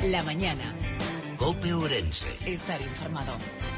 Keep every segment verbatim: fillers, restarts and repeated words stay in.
La mañana. COPE Ourense. Estar informado.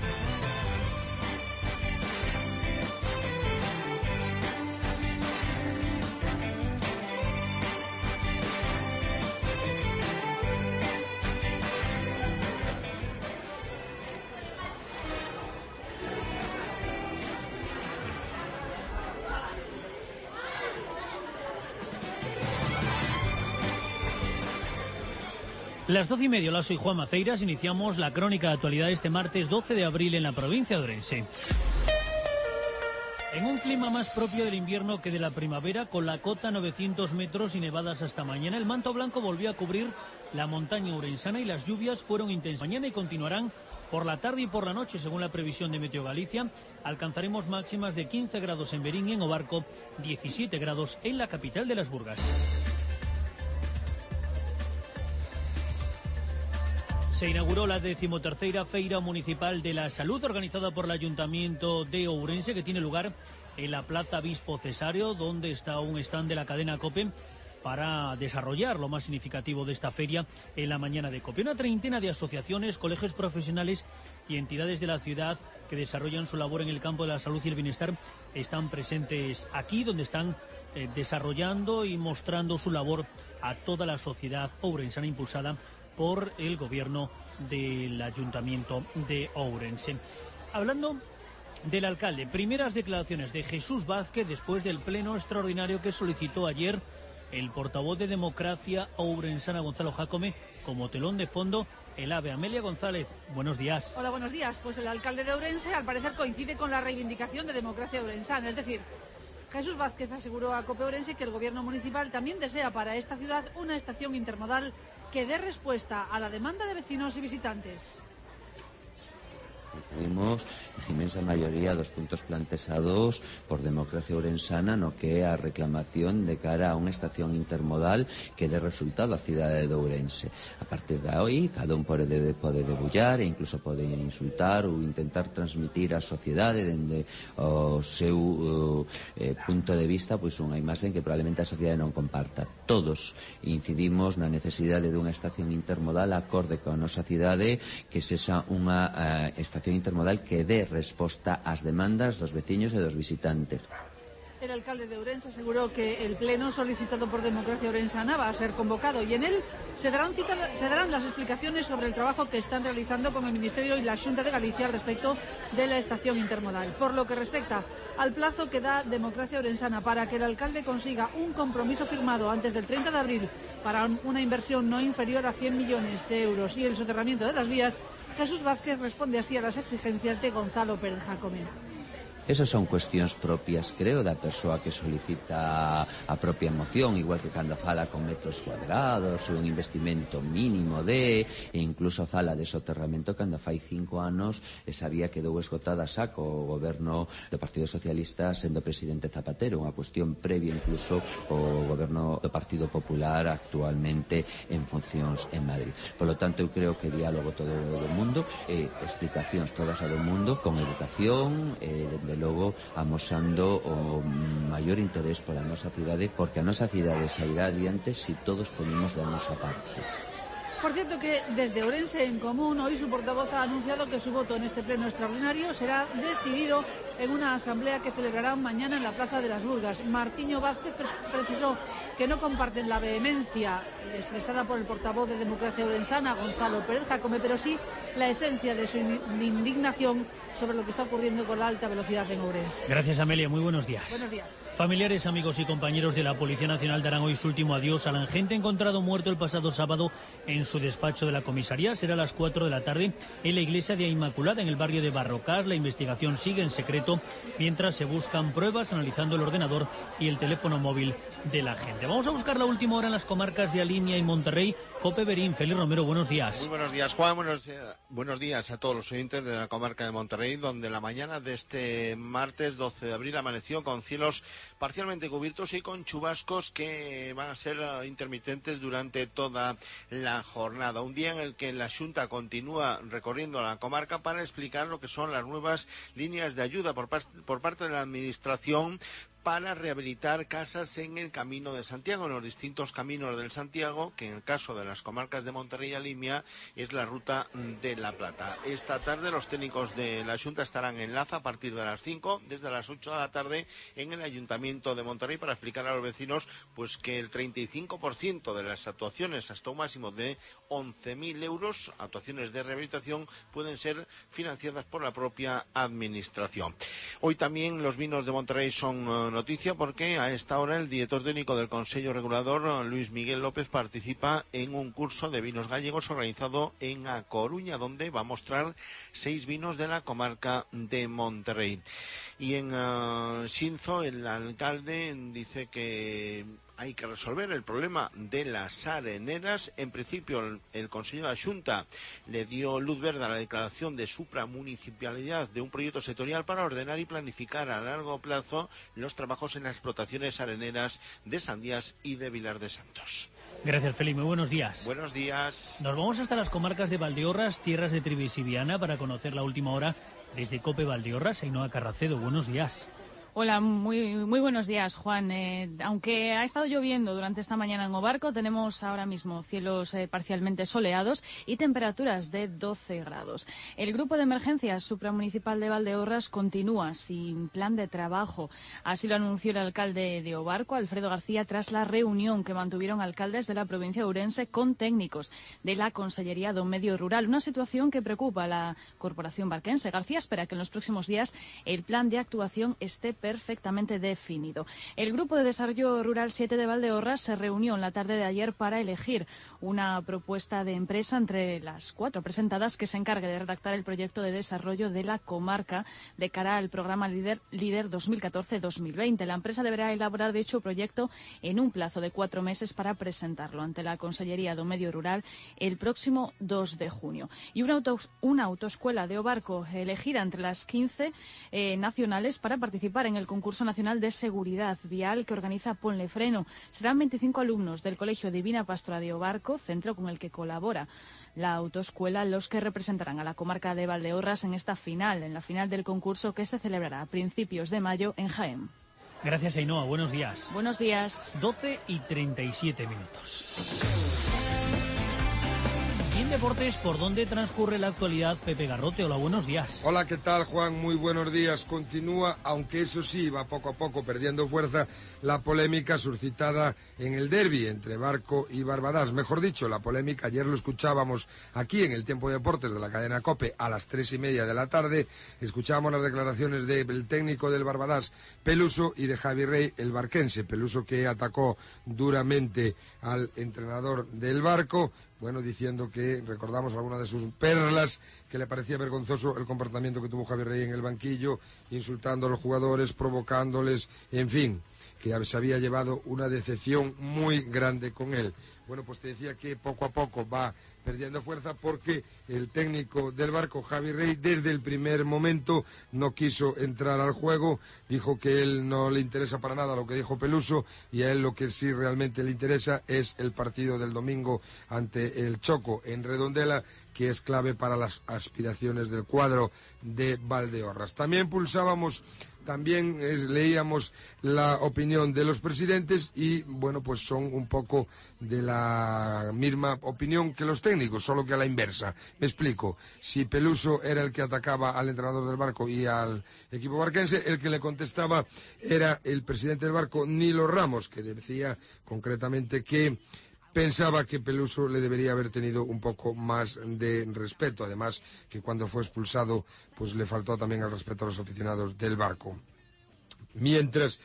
Las doce y media, hola, soy Juan Maceiras. Iniciamos la crónica de actualidad este martes doce de abril en la provincia de Ourense. En un clima más propio del invierno que de la primavera, con la cota novecientos metros y nevadas hasta mañana, el manto blanco volvió a cubrir la montaña ourensana y las lluvias fueron intensas. Mañana y continuarán por la tarde y por la noche, según la previsión de Meteo Galicia. Alcanzaremos máximas de quince grados en Verín y en Obarco, diecisiete grados en la capital de las Burgas. Se inauguró la decimotercera Feira Municipal de la Salud, organizada por el Ayuntamiento de Ourense, que tiene lugar en la Plaza Bispo Cesario, donde está un stand de la cadena COPE para desarrollar lo más significativo de esta feria en la mañana de COPE. Una treintena de asociaciones, colegios profesionales y entidades de la ciudad que desarrollan su labor en el campo de la salud y el bienestar están presentes aquí, donde están eh, desarrollando y mostrando su labor a toda la sociedad ourensana, impulsada por el gobierno del Ayuntamiento de Ourense. Hablando del alcalde, primeras declaraciones de Jesús Vázquez después del pleno extraordinario que solicitó ayer el portavoz de Democracia Ourensana, Gonzalo Jácome, como telón de fondo el AVE. Amelia González, buenos días. Hola, buenos días. Pues el alcalde de Ourense al parecer coincide con la reivindicación de Democracia Ourensana, es decir, Jesús Vázquez aseguró a COPE Ourense que el gobierno municipal también desea para esta ciudad una estación intermodal que dé respuesta a la demanda de vecinos y visitantes. Tuvimos na inmensa maioría dos puntos planteados por Democracia Ourensana no que é a reclamación de cara a unha estación intermodal que dé resultado á cidade de Ourense. A partir de aí, cada un pode, pode debullar e incluso pode insultar ou intentar transmitir á sociedade dende o seu eh, punto de vista pois unha imaxe que probablemente a sociedade non comparta. Todos incidimos na necesidade dunha estación intermodal acorde con a nosa cidade, que sexa unha eh, estación intermodal que dé resposta ás demandas dos veciños e dos visitantes. El alcalde de Ourense aseguró que el pleno solicitado por Democracia Ourensana va a ser convocado y en él se darán, cita, se darán las explicaciones sobre el trabajo que están realizando con el Ministerio y la Xunta de Galicia al respecto de la estación intermodal. Por lo que respecta al plazo que da Democracia Ourensana para que el alcalde consiga un compromiso firmado antes del treinta de abril para una inversión no inferior a cien millones de euros y el soterramiento de las vías, Jesús Vázquez responde así a las exigencias de Gonzalo Pérez Jácome. Esas son cuestións propias, creo, da persoa que solicita a propia moción, igual que cando fala con metros cuadrados, un investimento mínimo de, e incluso fala de soterramento cando fai cinco anos esa vía quedou esgotada xa co goberno do Partido Socialista sendo presidente Zapatero, unha cuestión previa incluso ao goberno do Partido Popular actualmente en funcións en Madrid. Por lo tanto, eu creo que diálogo todo o mundo, e explicacións todas a do mundo, con educación, e de de logo amosando o maior interés pola nosa cidade, porque a nosa cidade sairá adiante se si todos ponemos da nosa parte. Por cierto que desde Ourense en Común, hoy su portavoz ha anunciado que su voto en este pleno extraordinario será decidido en una asamblea que celebrarán mañana en la Plaza de las Burgas. Martiño Vázquez precisó que no comparten la vehemencia expresada por el portavoz de Democracia Ourensana, Gonzalo Pérez Jácome, pero sí la esencia de su indignación sobre lo que está ocurriendo con la alta velocidad en Ourense. Gracias, Amelia. Muy buenos días. Buenos días. Familiares, amigos y compañeros de la Policía Nacional darán hoy su último adiós al agente encontrado muerto el pasado sábado en su despacho de la comisaría. Será a las cuatro de la tarde en la iglesia de Inmaculada, en el barrio de Barrocás. La investigación sigue en secreto mientras se buscan pruebas analizando el ordenador y el teléfono móvil de la gente. Vamos a buscar la última hora en las comarcas de Alimia y Monterrey. COPE Verín, Félix Romero, buenos días. Muy buenos días, Juan. Buenos, buenos días a todos los oyentes de la comarca de Monterrey, donde la mañana de este martes doce de abril amaneció con cielos parcialmente cubiertos y con chubascos que van a ser intermitentes durante toda la jornada. Un día en el que la Xunta continúa recorriendo la comarca para explicar lo que son las nuevas líneas de ayuda por, por parte de la Administración para rehabilitar casas en el Camino de Santiago, en los distintos caminos del Santiago, que en el caso de las comarcas de Monterrey y Alimia es la ruta de La Plata. Esta tarde los técnicos de la Xunta estarán en Laza a partir de las cinco, desde las ocho de la tarde en el Ayuntamiento de Monterrey, para explicar a los vecinos pues que el treinta y cinco por ciento de las actuaciones, hasta un máximo de once mil euros, actuaciones de rehabilitación, pueden ser financiadas por la propia administración. Hoy también los vinos de Monterrey son uh, noticia, porque a esta hora el director técnico del Consejo Regulador, Luis Miguel López, participa en un curso de vinos gallegos organizado en A Coruña, donde va a mostrar seis vinos de la comarca de Monterrey. Y en uh, Xinzo, el alcalde dice que hay que resolver el problema de las areneras. En principio, el, el Consejo de la Xunta le dio luz verde a la declaración de supramunicipalidad de un proyecto sectorial para ordenar y planificar a largo plazo los trabajos en las explotaciones areneras de Sandías y de Vilar de Santos. Gracias, Felipe. Muy buenos días. Buenos días. Nos vamos hasta las comarcas de Valdeorras, tierras de Trives y Viana, para conocer la última hora desde COPE Valdeorras. Ainhoa Carracedo, buenos días. Hola, muy, muy buenos días, Juan. Eh, aunque ha estado lloviendo durante esta mañana en Obarco, tenemos ahora mismo cielos eh, parcialmente soleados y temperaturas de doce grados. El grupo de emergencias supramunicipal de Valdeorras continúa sin plan de trabajo. Así lo anunció el alcalde de Obarco, Alfredo García, tras la reunión que mantuvieron alcaldes de la provincia de Ourense con técnicos de la Consellería do Medio Rural. Una situación que preocupa a la corporación barquense. García espera que en los próximos días el plan de actuación esté perfectamente definido. El Grupo de Desarrollo Rural siete de Valdeorras se reunió en la tarde de ayer para elegir una propuesta de empresa entre las cuatro presentadas que se encargue de redactar el proyecto de desarrollo de la comarca de cara al programa Líder, Líder dos mil catorce dos mil veinte. La empresa deberá elaborar dicho proyecto en un plazo de cuatro meses para presentarlo ante la Consellería do Medio Rural el próximo dos de junio. Y una, auto, una autoescuela de Obarco elegida entre las quince eh, nacionales para participar en en el concurso nacional de seguridad vial que organiza Ponle Freno. Serán veinticinco alumnos del Colegio Divina Pastora de Obarco, centro con el que colabora la autoescuela, los que representarán a la comarca de Valdeorras en esta final, en la final del concurso que se celebrará a principios de mayo en Jaén. Gracias, Ainhoa. Buenos días. Buenos días. doce y treinta y siete minutos. Y en deportes, ¿por dónde transcurre la actualidad? Pepe Garrote, hola, buenos días. Hola, ¿qué tal, Juan? Muy buenos días. Continúa, aunque eso sí, va poco a poco perdiendo fuerza, la polémica suscitada en el derbi entre Barco y Barbadas. Mejor dicho, la polémica, ayer lo escuchábamos aquí en el Tiempo de Deportes de la cadena COPE a las tres y media de la tarde. Escuchábamos las declaraciones del técnico del Barbadas, Peluso, y de Javi Rey, el barquense. Peluso, que atacó duramente al entrenador del Barco, bueno, diciendo que recordamos algunas de sus perlas, que le parecía vergonzoso el comportamiento que tuvo Javier Rey en el banquillo, insultando a los jugadores, provocándoles, en fin, que se había llevado una decepción muy grande con él. Bueno, pues te decía que poco a poco va perdiendo fuerza, porque el técnico del Barco, Javi Rey, desde el primer momento no quiso entrar al juego, dijo que él no le interesa para nada lo que dijo Peluso, y a él lo que sí realmente le interesa es el partido del domingo ante el Choco en Redondela, que es clave para las aspiraciones del cuadro de Valdeorras. También pulsábamos, también eh, leíamos la opinión de los presidentes y, bueno, pues son un poco de la misma opinión que los técnicos, solo que a la inversa. Me explico. Si Peluso era el que atacaba al entrenador del Barco y al equipo barquense, el que le contestaba era el presidente del Barco, Nilo Ramos, que decía concretamente que pensaba que Peluso le debería haber tenido un poco más de respeto. Además, que cuando fue expulsado, pues le faltó también el respeto a los aficionados del Barco. Mientras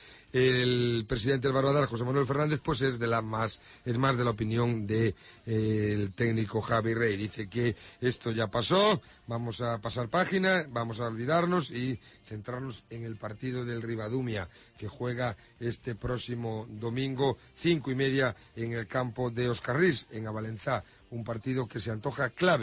el presidente del Barbadas, José Manuel Fernández, pues es de la más es más de la opinión de eh, el técnico Javi Rey. Dice que esto ya pasó, vamos a pasar página, vamos a olvidarnos y centrarnos en el partido del Ribadumia, que juega este próximo domingo, cinco y media, en el campo de Oscarrís, en Avalenzá. Un partido que se antoja clave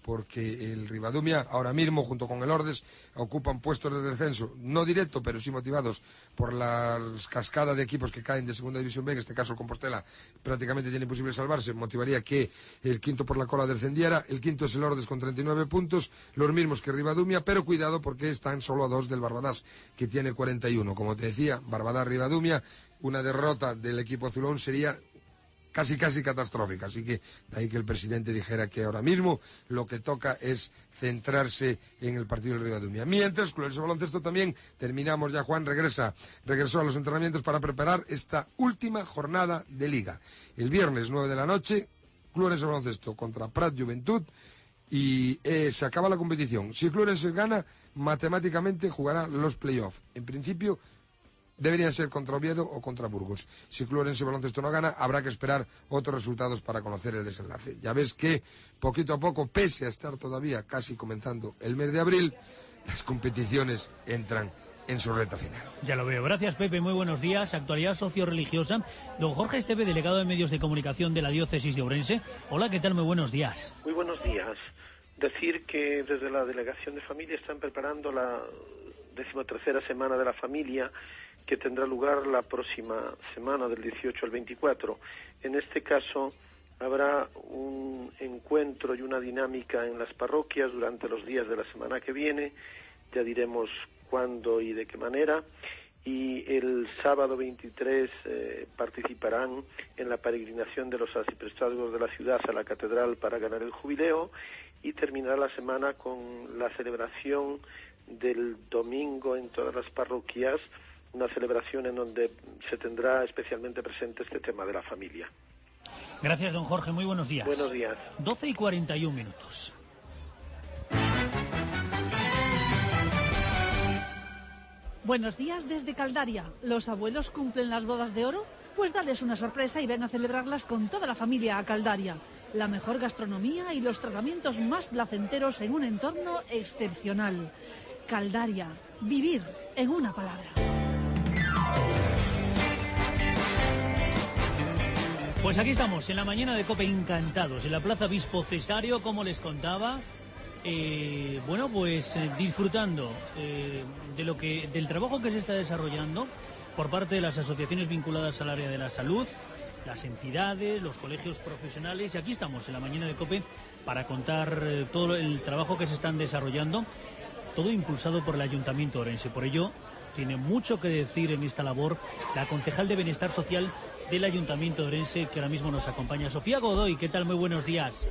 porque el Ribadumia ahora mismo junto con el Ordes ocupan puestos de descenso, no directo pero sí motivados por la cascada de equipos que caen de Segunda División B, en este caso el Compostela prácticamente tiene imposible salvarse, motivaría que el quinto por la cola descendiera. El quinto es el Ordes con treinta y nueve puntos, los mismos que Ribadumia, pero cuidado porque están solo a dos del Barbadás, que tiene cuarenta y uno. Como te decía, Barbadás-Ribadumia, una derrota del equipo azulón sería casi casi catastrófica, así que de ahí que el presidente dijera que ahora mismo lo que toca es centrarse en el partido del Ribadumia. Mientras, Clubes de Baloncesto también, terminamos ya, Juan regresa, regresó a los entrenamientos para preparar esta última jornada de Liga. El viernes nueve de la noche, Clubes de Baloncesto contra Prat Juventud, y eh, se acaba la competición. Si Clubes gana, matemáticamente jugará los playoffs. En principio deberían ser contra Oviedo o contra Burgos. Si Clubes Baloncesto no gana, habrá que esperar otros resultados para conocer el desenlace. Ya ves que poquito a poco, pese a estar todavía casi comenzando el mes de abril, las competiciones entran en su recta final. Ya lo veo. Gracias, Pepe. Muy buenos días. Actualidad socio-religiosa. Don Jorge Esteve, delegado de Medios de Comunicación de la Diócesis de Ourense. Hola, ¿qué tal? Muy buenos días. Muy buenos días. Decir que desde la Delegación de Familia están preparando la decimotercera Semana de la Familia, que tendrá lugar la próxima semana, del dieciocho al veinticuatro. En este caso habrá un encuentro y una dinámica en las parroquias durante los días de la semana que viene, ya diremos cuándo y de qué manera, y el sábado veintitrés eh, participarán en la peregrinación de los arciprestazgos de la ciudad a la catedral para ganar el jubileo, y terminará la semana con la celebración del domingo en todas las parroquias, una celebración en donde se tendrá especialmente presente este tema de la familia. Gracias, don Jorge. Muy buenos días. Buenos días. doce y cuarenta y un minutos. Buenos días desde Caldaria. ¿Los abuelos cumplen las bodas de oro? Pues dales una sorpresa y ven a celebrarlas con toda la familia a Caldaria. La mejor gastronomía y los tratamientos más placenteros en un entorno excepcional. Caldaria. Vivir en una palabra. Pues aquí estamos, en la mañana de COPE, encantados, en la Plaza Bispo Cesario, como les contaba, eh, bueno, pues eh, disfrutando eh, de lo que, del trabajo que se está desarrollando por parte de las asociaciones vinculadas al área de la salud, las entidades, los colegios profesionales, y aquí estamos, en la mañana de COPE, para contar eh, todo el trabajo que se están desarrollando, todo impulsado por el Ayuntamiento de Ourense. Por ello, tiene mucho que decir en esta labor la concejal de Bienestar Social del Ayuntamiento de Ourense, que ahora mismo nos acompaña. Sofía Godoy, ¿qué tal? Muy buenos días.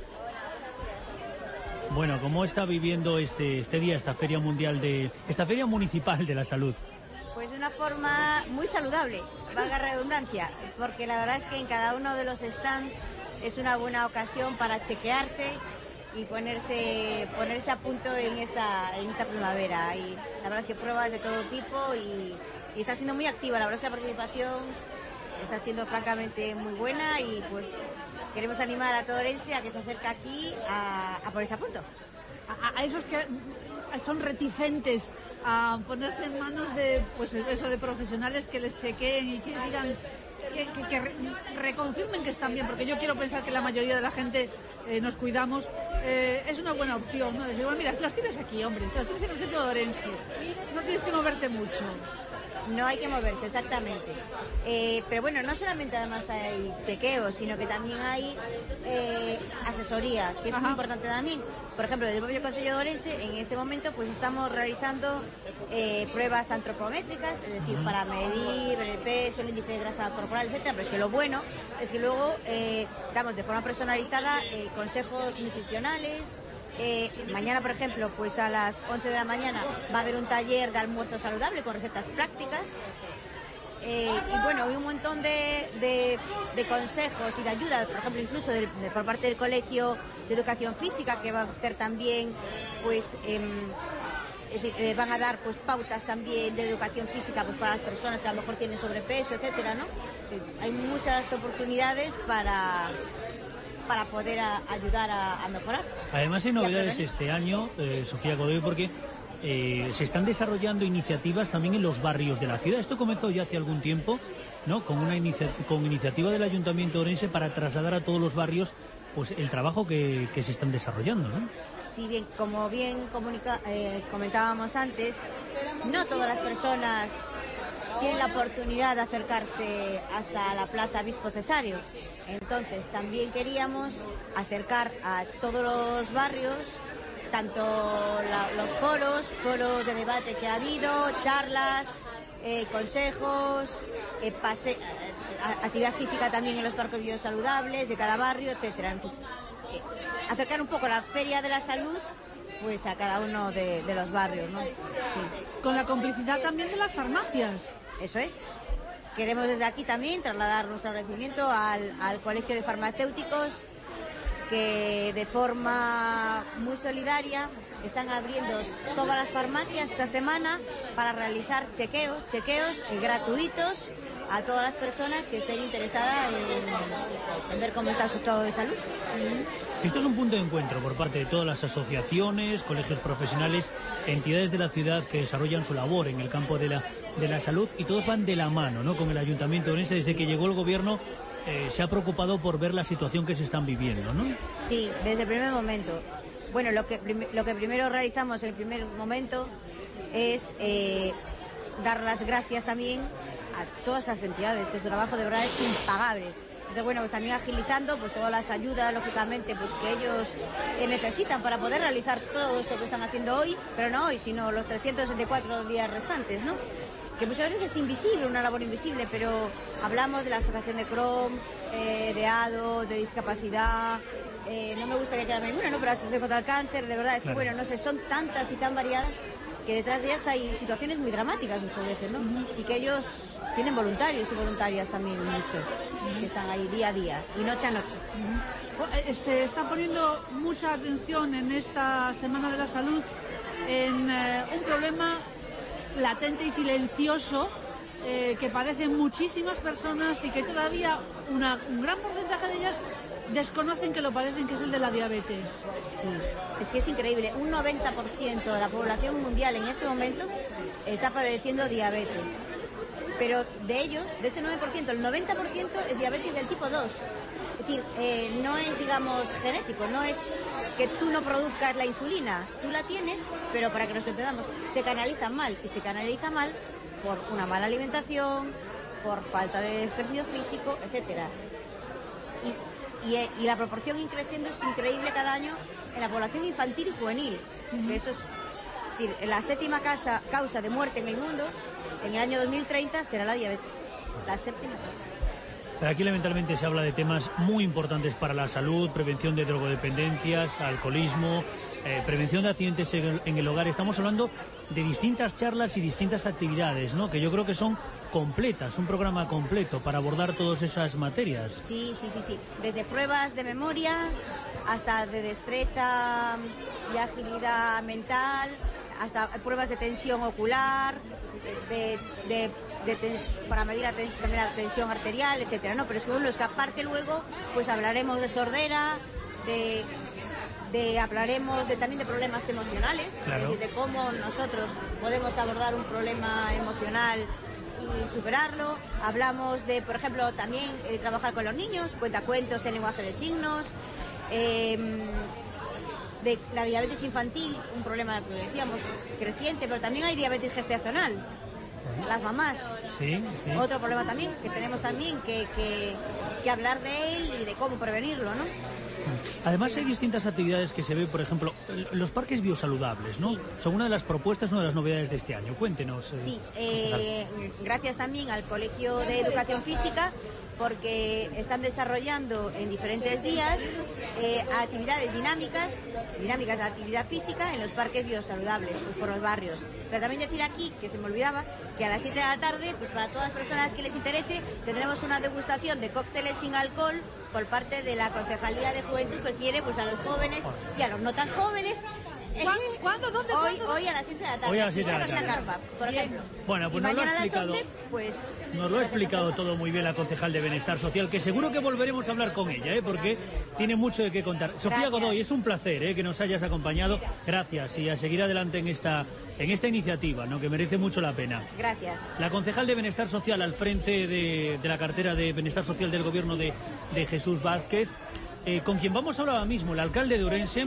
Bueno, ¿cómo está viviendo este, este día, esta feria mundial de, esta feria municipal de la salud? Pues de una forma muy saludable, valga redundancia, porque la verdad es que en cada uno de los stands es una buena ocasión para chequearse y ponerse ponerse a punto en esta en esta primavera. Y la verdad es que pruebas de todo tipo y, y está siendo muy activa. La verdad es que la participación está siendo francamente muy buena y pues queremos animar a todo Ourense a que se acerque aquí a, a ponerse a punto. A, a esos que son reticentes a ponerse en manos de pues eso de profesionales que les chequeen y que digan que, que, que re, reconfirmen que están bien, porque yo quiero pensar que la mayoría de la gente eh, nos cuidamos, eh, es una buena opción, ¿no? Decir, bueno, mira, si los tienes aquí, hombre, si los tienes en el centro de Ourense, no tienes que moverte mucho. No hay que moverse, exactamente. Eh, pero bueno, no solamente además hay chequeos, sino que también hay eh, asesoría, que es Ajá. muy importante también. Por ejemplo, desde el propio Concello de Ourense, en este momento, pues estamos realizando eh, pruebas antropométricas, es decir, para medir el peso, el índice de grasa corporal, etcétera. Pero es que lo bueno es que luego eh, damos de forma personalizada eh, consejos nutricionales. Eh, mañana, por ejemplo, pues a las once de la mañana va a haber un taller de almuerzo saludable con recetas prácticas. Eh, y bueno, hay un montón de, de, de consejos y de ayuda, por ejemplo, incluso de, de, por parte del Colegio de Educación Física, que va a hacer también, pues, eh, es decir, eh, van a dar pues pautas también de educación física pues para las personas que a lo mejor tienen sobrepeso, etcétera, ¿no? Pues, hay muchas oportunidades para para poder a, ayudar a, a mejorar. Además hay novedades este año, eh, Sofía Godoy, porque eh, se están desarrollando iniciativas también en los barrios de la ciudad. Esto comenzó ya hace algún tiempo, ¿no? Con una inicia con iniciativa del Ayuntamiento de Ourense para trasladar a todos los barrios pues el trabajo que, que se están desarrollando, ¿no? Sí, bien, como bien comunica, eh, comentábamos antes, no todas las personas tienen la oportunidad de acercarse hasta la Plaza Obispo Cesario. Entonces, también queríamos acercar a todos los barrios, tanto la, los foros, foros de debate que ha habido, charlas, eh, consejos, eh, pase, eh, actividad física también en los parques biosaludables de cada barrio, etcétera. En fin, eh, acercar un poco la Feria de la Salud pues a cada uno de, de los barrios, ¿no? Sí. Con la complicidad también de las farmacias. Eso es. Queremos desde aquí también trasladar nuestro agradecimiento al, al Colegio de Farmacéuticos, que de forma muy solidaria están abriendo todas las farmacias esta semana para realizar chequeos, chequeos eh, gratuitos a todas las personas que estén interesadas en, en ver cómo está su estado de salud. Esto es un punto de encuentro por parte de todas las asociaciones, colegios profesionales, entidades de la ciudad que desarrollan su labor en el campo de la, de la salud, y todos van de la mano, ¿no?, con el Ayuntamiento de Ourense. Desde que llegó el gobierno eh, se ha preocupado por ver la situación que se están viviendo, ¿no? Sí, desde el primer momento. Bueno, lo que, prim lo que primero realizamos en el primer momento es eh, dar las gracias también a todas las entidades, que su trabajo de verdad es impagable. Entonces, bueno, pues también agilizando pues todas las ayudas, lógicamente, pues que ellos eh, necesitan para poder realizar todo esto que están haciendo hoy, pero no hoy, sino los trescientos sesenta y cuatro días restantes, ¿no? Que muchas veces es invisible, una labor invisible, pero hablamos de la asociación de Crom, eh, de A D O, de discapacidad, eh, no me gustaría quedarme ninguna, ¿no?, pero la asociación contra el cáncer, de verdad, es claro. Que bueno, no sé, son tantas y tan variadas que detrás de ellas hay situaciones muy dramáticas muchas veces, ¿no? Uh-huh. Y que ellos tienen voluntarios y voluntarias también, muchos, uh-huh, que están ahí día a día y noche a noche. Uh-huh. Se está poniendo mucha atención en esta Semana de la Salud en eh, un problema latente y silencioso eh, que padecen muchísimas personas y que todavía una, un gran porcentaje de ellas desconocen que lo padecen, que es el de la diabetes. Sí, es que es increíble. Un noventa por ciento de la población mundial en este momento está padeciendo diabetes. Pero de ellos, de ese nueve por ciento, el noventa por ciento es diabetes del tipo dos. Es decir, eh, no es, digamos, genético, no es que tú no produzcas la insulina. Tú la tienes, pero para que nos entendamos, se canaliza mal. Y se canaliza mal por una mala alimentación, por falta de ejercicio físico, etcétera. Y, y, y la proporción increciendo es increíble cada año en la población infantil y juvenil. Uh-huh. Que eso es, es decir, la séptima causa, causa de muerte en el mundo en el año dos mil treinta será la diabetes. La séptima. Pero aquí lamentablemente se habla de temas muy importantes para la salud: prevención de drogodependencias, alcoholismo, eh, prevención de accidentes en el, en el hogar. Estamos hablando de distintas charlas y distintas actividades, ¿no?, que yo creo que son completas, un programa completo para abordar todas esas materias. Sí, sí, sí, sí. Desde pruebas de memoria hasta de destreza y agilidad mental, hasta pruebas de tensión ocular, de, de, de, de para medir la, ten, la tensión arterial, etcétera, ¿no? Pero es que, bueno, es que aparte luego pues hablaremos de sordera, de de hablaremos de, también de problemas emocionales, claro, de, de cómo nosotros podemos abordar un problema emocional y superarlo. Hablamos de, por ejemplo, también eh, trabajar con los niños, cuentacuentos en lenguaje de signos, eh, de la diabetes infantil, un problema que decíamos creciente, pero también hay diabetes gestacional, las mamás, sí, sí. Otro problema también que tenemos también que, que, que hablar de él y de cómo prevenirlo, ¿no? Además hay distintas actividades que se ven, por ejemplo, los parques biosaludables, ¿no? Sí. Son una de las propuestas, una de las novedades de este año. Cuéntenos. Eh, sí, eh, gracias también al Colegio de Educación Física, porque están desarrollando en diferentes días eh, actividades dinámicas, dinámicas de actividad física en los parques biosaludables, pues por los barrios. Pero también decir aquí, que se me olvidaba, que a las siete de la tarde, pues para todas las personas que les interese, tendremos una degustación de cócteles sin alcohol por parte de la Concejalía de Juventud, que quiere pues a los jóvenes y a los no tan jóvenes. ¿Cuándo? ¿Cuándo? ¿Dónde? Hoy, ¿Cuándo? hoy a las siete de la tarde. Hoy a las siete de la tarde. La carpa, por ejemplo. Bueno, pues y nos lo ha mañana explicado, a las once, pues, nos lo ha explicado todo muy bien la concejal de Bienestar Social, que seguro que volveremos a hablar con ella, ¿eh? Porque tiene mucho de qué contar. Sofía Gracias. Godoy, es un placer, ¿eh?, que nos hayas acompañado. Gracias, y a seguir adelante en esta en esta iniciativa, ¿no?, que merece mucho la pena. Gracias. La concejal de Bienestar Social al frente de, de la cartera de Bienestar Social del Gobierno de, de Jesús Vázquez. eh, con quien vamos ahora mismo, el alcalde de Ourense,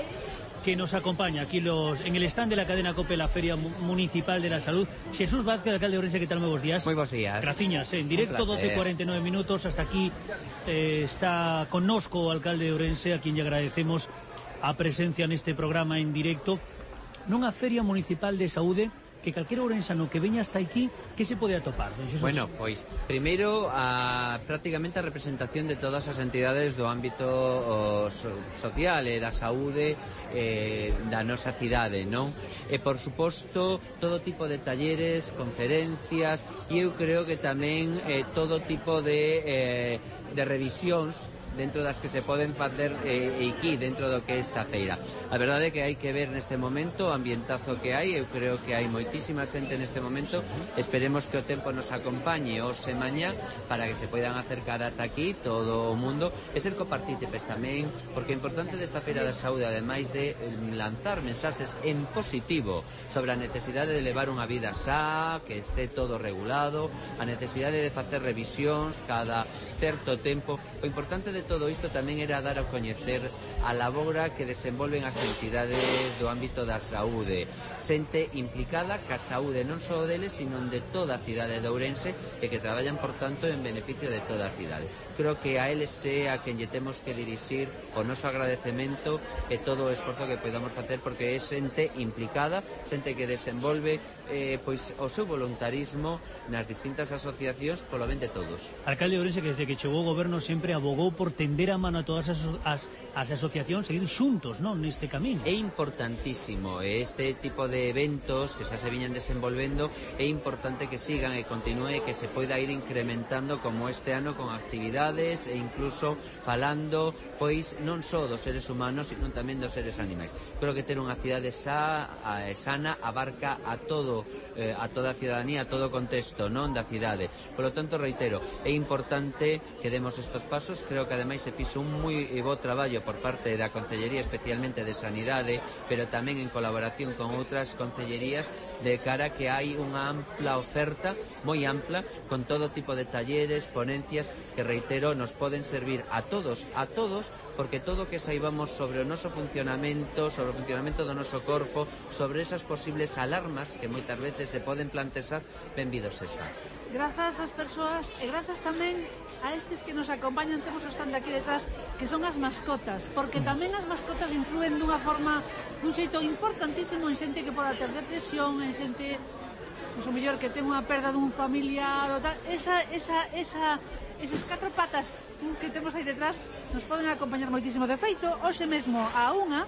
que nos acompaña aquí los en el stand de la cadena COPE, la Feria Municipal de la Salud. Jesús Vázquez, alcalde de Ourense, ¿qué tal? Muy buenos días. Muy buenos días. Graciñas, eh, en directo, doce cuarenta y nueve minutos, hasta aquí eh, está connosco o alcalde de Ourense, a quien lle agradecemos a presencia neste programa en directo, nunha Feria Municipal de Saúde que calquera ourensano que veña hasta aquí, que se pode atopar? Bueno, pois, primeiro, a, prácticamente a representación de todas as entidades do ámbito o, so, social e da saúde eh, da nosa cidade, non? E, por suposto, todo tipo de talleres, conferencias, e eu creo que tamén eh, todo tipo de, eh, de revisións dentro das que se poden facer eh, aquí dentro do que é esta feira. A verdade é que hai que ver neste momento o ambientazo que hai. Eu creo que hai moitísima xente neste momento. Esperemos que o tempo nos acompañe hoxe e mañá para que se poidan acercar ata aquí todo o mundo e ser copartícipes tamén, porque o importante desta feira da saúde, ademais de lanzar mensaxes en positivo sobre a necesidade de levar unha vida xa, que este todo regulado, a necesidade de facer revisións cada certo tempo. O importante de todo isto tamén era dar a coñecer a labora que desenvolven as entidades do ámbito da saúde, xente implicada ca saúde non só deles, sino de toda a cidade de Ourense, e que traballan, por tanto, en beneficio de toda a cidade. Creo que a eles é a quen lle temos que dirixir o noso agradecemento e todo o esforzo que podamos facer, porque é xente implicada, xente que desenvolve eh, pois o seu voluntarismo nas distintas asociacións polo ben de todos. Alcalde de Ourense, que desde que chegou o goberno sempre abogou por tender a mano a todas as, as, as asociacións, seguir xuntos, non, neste camiño. É importantísimo este tipo de eventos que xa se viñan desenvolvendo, é importante que sigan e continúe, que se poida ir incrementando como este ano con actividades e incluso falando pois non só dos seres humanos, sino tamén dos seres animais. Creo que ter unha cidade xa, a, sana abarca a todo eh, a toda a cidadanía, a todo o contexto non da cidade. Por lo tanto, reitero, é importante que demos estos pasos. Creo que ademais se fixo un moi bo traballo por parte da Concellería, especialmente de Sanidade, pero tamén en colaboración con outras concellerías, de cara que hai unha ampla oferta, moi ampla, con todo tipo de talleres, ponencias, que reitero, nos poden servir a todos, a todos, porque todo o que saibamos sobre o noso funcionamento, sobre o funcionamento do noso corpo, sobre esas posibles alarmas que moitas veces se poden plantexar, benvidos esa. Grazas ás persoas e grazas tamén a estes que nos acompañan. Temos o stand aquí detrás, que son as mascotas, porque tamén as mascotas influen dunha forma, dun xeito importantísimo en xente que poda ter depresión, en xente, pois, o mellor que ten unha perda dun familiar ou tal. Esa, esa, esa, esas catro patas que temos aí detrás nos poden acompañar moitísimo. De feito, hoxe mesmo a unha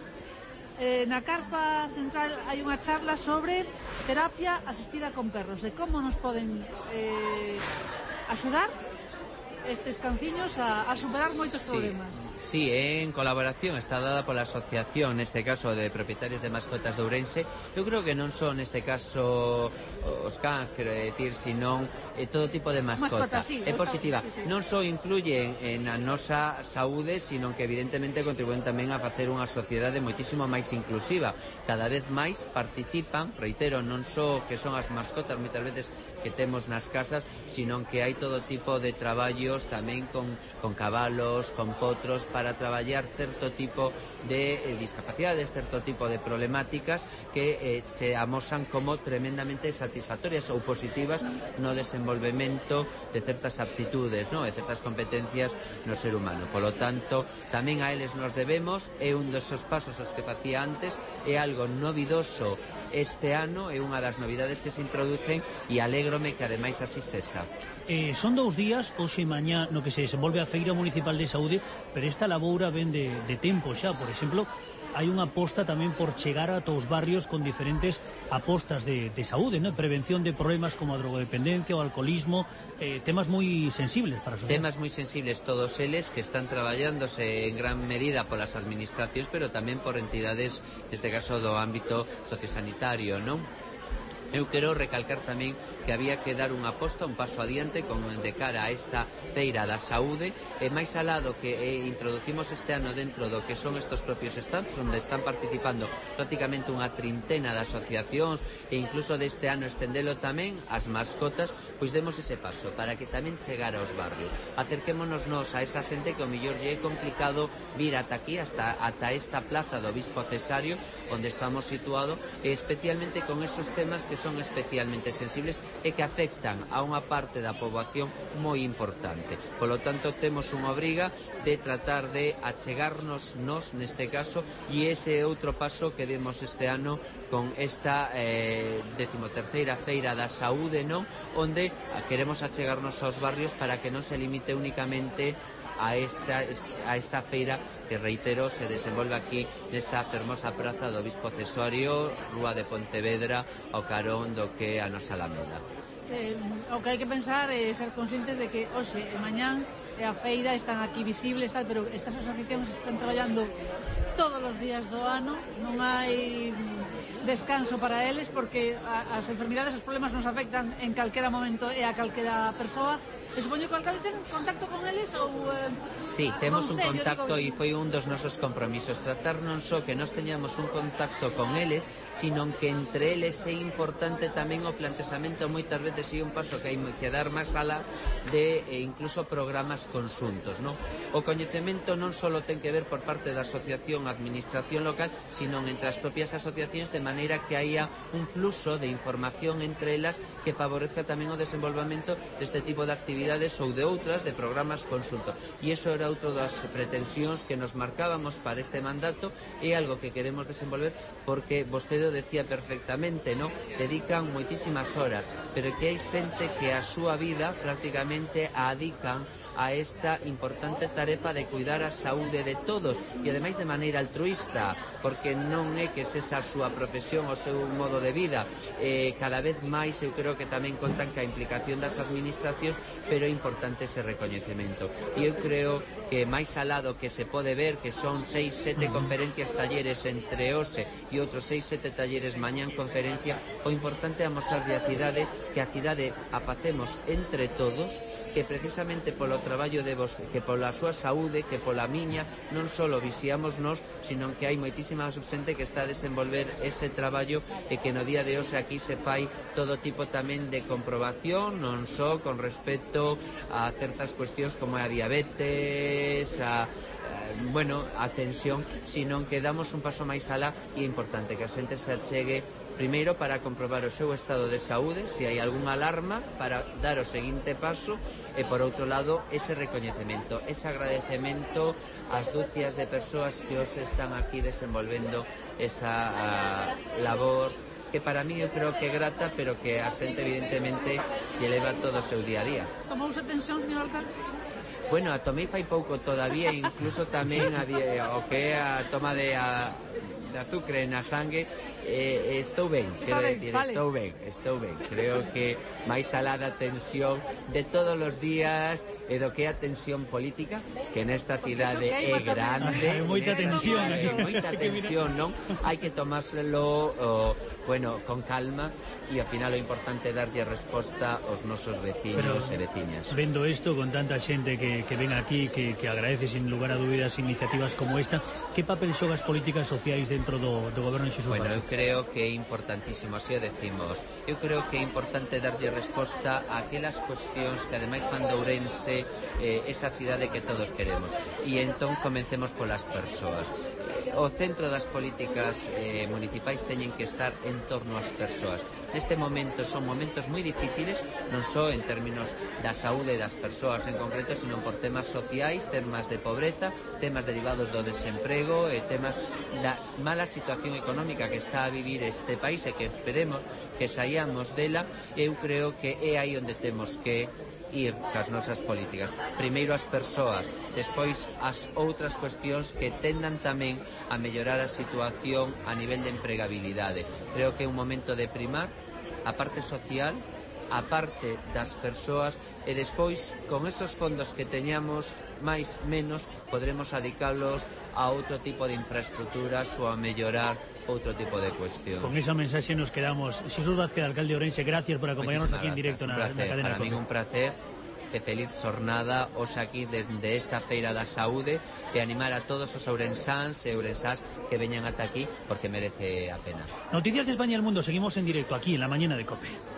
Eh, na carpa central hai unha charla sobre terapia asistida con perros, de como nos poden eh, axudar estes canciños a, a superar moitos sí, problemas. Sí, en colaboración, está dada pola asociación, neste caso, de propietarios de mascotas de Ourense. Eu creo que non son, neste caso, os cans, quero decir, sino eh, todo tipo de mascota. mascota sí, é positiva. Sí, sí. Non só incluye en a nosa saúde, sino que evidentemente contribuen tamén a facer unha sociedade moitísimo máis inclusiva. Cada vez máis participan, reitero, non só que son as mascotas moitas veces que temos nas casas, sino que hai todo tipo de traballos tamén con, con cabalos, con potros, para traballar certo tipo de eh, discapacidades, certo tipo de problemáticas que eh, se amosan como tremendamente satisfactorias ou positivas no desenvolvemento de certas aptitudes, no? de certas competencias no ser humano. Polo tanto, tamén a eles nos debemos. É un dos pasos os que facía antes, é algo novidoso este ano, é unha das novidades que se introducen, e alégrome que ademais así sexa. Eh, son dous días, hoxe e mañá, no que se desenvolve a Feira Municipal de Saúde, pero esta laboura ven de, de tempo xa. Por exemplo, hai unha aposta tamén por chegar a todos os barrios con diferentes apostas de, de saúde, ¿no? Prevención de problemas como a drogodependencia, o alcoholismo, eh, temas moi sensibles para a sociedade. Temas moi sensibles todos eles, que están traballándose en gran medida polas administracións, pero tamén por entidades, neste caso do ámbito sociosanitario, non? Eu quero recalcar tamén que había que dar unha aposta, un paso adiante con, de cara a esta feira da saúde, e máis alado que eh, introducimos este ano dentro do que son estos propios stands, onde están participando prácticamente unha trintena de asociacións, e incluso deste ano estendelo tamén as mascotas, pois demos ese paso para que tamén chegara aos barrios. Acerquémonos nos a esa xente que o mellor lle é complicado vir ata aquí, hasta ata esta plaza do Bispo Cesario, onde estamos situados, e especialmente con esos temas que son especialmente sensibles e que afectan a unha parte da poboación moi importante. Polo tanto, temos unha obriga de tratar de achegarnos nos, neste caso, e ese outro paso que demos este ano con esta eh, decimoterceira Feira da Saúde, non? Onde queremos achegarnos aos barrios para que non se limite únicamente a esta, a esta feira que, reitero, se desenvolve aquí nesta fermosa praza do Bispo Cesario, Rúa de Pontevedra, ao carón do que é a nosa Alameda. Eh, o que hai que pensar é ser conscientes de que hoxe e mañán e a feira están aquí visibles, tal, pero estas asociacións están traballando todos os días do ano, non hai descanso para eles, porque a, as enfermidades, os problemas nos afectan en calquera momento e a calquera persoa. E supoño que o alcalde ten contacto con eles ou... Eh, sí, temos un concello, contacto digo... e foi un dos nosos compromisos, tratar non só que nos teñamos un contacto con eles, sino que entre eles é importante tamén o planteamento, moitas veces é un paso que hai que dar máis alá de eh, incluso programas conxuntos, non? O coñecemento non só ten que ver por parte da asociación, administración local, sino entre as propias asociacións, de maneira que haya un fluxo de información entre elas que favorezca tamén o desenvolvemento deste tipo de actividades ou de outras, de programas conxuntos. E iso era outro das pretensións que nos marcábamos para este mandato, e algo que queremos desenvolver, porque vostede o decía perfectamente, non? Dedican moitísimas horas, pero que hai xente que a súa vida prácticamente a adican a esta importante tarefa de cuidar a saúde de todos, e ademais de maneira altruista, porque non é que sexa a súa profesión, o seu modo de vida. Eh, cada vez máis eu creo que tamén contan ca implicación das administracións, pero é importante ese recoñecemento. E eu creo que máis alado que se pode ver que son seis, sete conferencias, talleres entre hoxe e outros seis, sete talleres mañán conferencia, o importante é amosarlle a cidade que a cidade a facemos entre todos, que precisamente polo traballo de vos, que pola súa saúde, que pola miña, non só vixiamos nós, sino que hai moitísima xente que está a desenvolver ese traballo, e que no día de hoxe aquí se fai todo tipo tamén de comprobación, non só con respecto a certas cuestións como a diabetes, a bueno, a tensión, sino que damos un paso máis alá, e é importante que a xente se achegue primeiro para comprobar o seu estado de saúde, se hai algunha alarma, para dar o seguinte paso, e por outro lado ese recoñecemento, ese agradecemento ás dúcias de persoas que hoxe están aquí desenvolvendo esa a, labor que para mí eu creo que é grata, pero que a xente evidentemente lle leva todo o seu día a día. Tomouse atención, señor alcalde? Bueno, a tomei fai pouco todavía, incluso tamén a, o que é a toma de, a, de azúcar na sangue, eh, estou ben, quero decir, vale. estou ben, estou ben. Creo que máis alá da tensión de todos os días e do que é a tensión política, que nesta cidade é grande, hai moita tensión, hai moita tensión, non? Hai que tomárselo, oh, bueno, con calma, e ao final o importante é darlle resposta aos nosos veciños e veciñas. Vendo isto, con tanta xente que, que ven aquí, que, que agradece sin lugar a dúbidas iniciativas como esta, que papel xogan as políticas sociais dentro do, do goberno de Xesús Bueno, Vázquez? eu creo que é importantísimo, así o decimos. Eu creo que é importante darlle resposta a aquelas cuestións que ademais fan de Ourense eh, esa cidade que todos queremos. E entón comencemos polas persoas. O centro das políticas eh, municipais teñen que estar en torno ás persoas. Neste momento son momentos moi difíciles, non só en términos da saúde das persoas en concreto, sino por temas sociais, temas de pobreza, temas derivados do desemprego e temas da mala situación económica que está a vivir este país, e que esperemos que saíamos dela. Eu creo que é aí onde temos que ir cas nosas políticas. Primeiro as persoas, despois as outras cuestións que tendan tamén a mellorar a situación a nivel de empregabilidade. Creo que é un momento de primar a parte social a parte das persoas e despois, con esos fondos que teñamos máis menos, podremos adicalos a outro tipo de infraestructuras ou a mellorar outro tipo de cuestións. Con esa mensaxe nos quedamos. Xesús Vázquez, alcalde de Ourense, gracias por acompañarnos aquí en directo na, na cadena. Para mí un placer e feliz xornada hoxe aquí desde esta Feira da Saúde e animar a todos os ourensáns e ourensás que veñan ata aquí porque merece a pena. Noticias de España y el mundo, seguimos en directo aquí en la mañana de COPE.